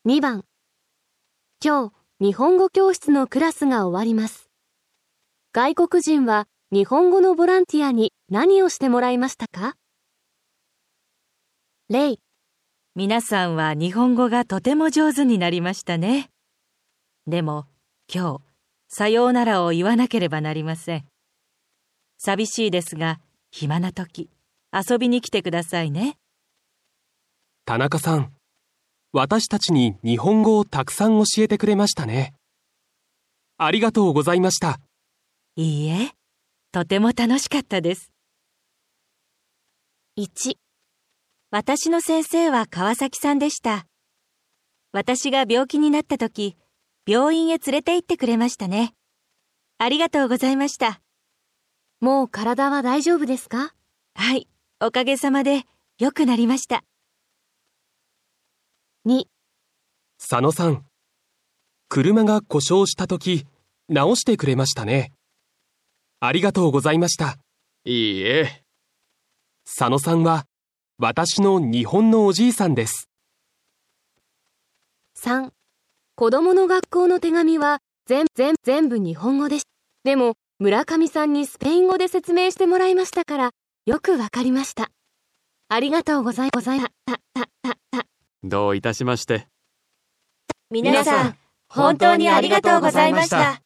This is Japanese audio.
2番。今日、日本語教室のクラスが終わります。外国人は日本語のボランティアに何をしてもらいましたか？例。 皆さんは日本語がとても上手になりましたね。でも、今日、さようならを言わなければなりません。寂しいですが、暇な時、遊びに来てくださいね。 田中さん、私たちに日本語をたくさん教えてくれましたね。ありがとうございました。 いいえ、とても楽しかったです。 1、 私の先生は川崎さんでした。私が病気になった時、病院へ連れて行ってくれましたね。ありがとうございました。 もう体は大丈夫ですか？ はい、おかげさまで良くなりました。 2、 佐野さん、車が故障した時、直してくれましたね。ありがとうございました。 いいえ。 佐野さんは、私の日本のおじいさんです。 3、子供の学校の手紙は全部日本語でした。でも、村上さんにスペイン語で説明してもらいましたから、よくわかりました。ありがとうございました。 どういたしまして。 皆さん、本当にありがとうございました。